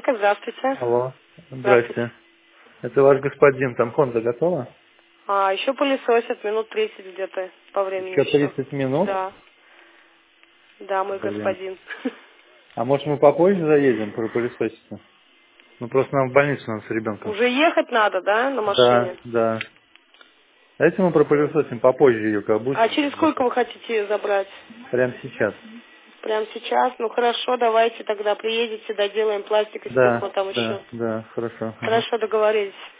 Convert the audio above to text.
Янка, здравствуйте. Алло, Здравствуйте. здрасте. Это ваш господин, там Honda готова? Еще пылесосят минут 30 где-то по времени Еще еще. 30 минут? Да, да, мой Блин. господин. А может мы попозже заедем пропылесоситься? Ну просто нам в больницу надо с ребенком. Уже ехать надо, да, на Да, машине? да. Давайте мы пропылесосим попозже ее, как будет. А через сколько вы хотите ее забрать? Прямо сейчас. Прямо сейчас? Ну хорошо, давайте тогда приедете, доделаем пластик и стекла Да, там да, еще. да, хорошо. Ага. Хорошо, договорились.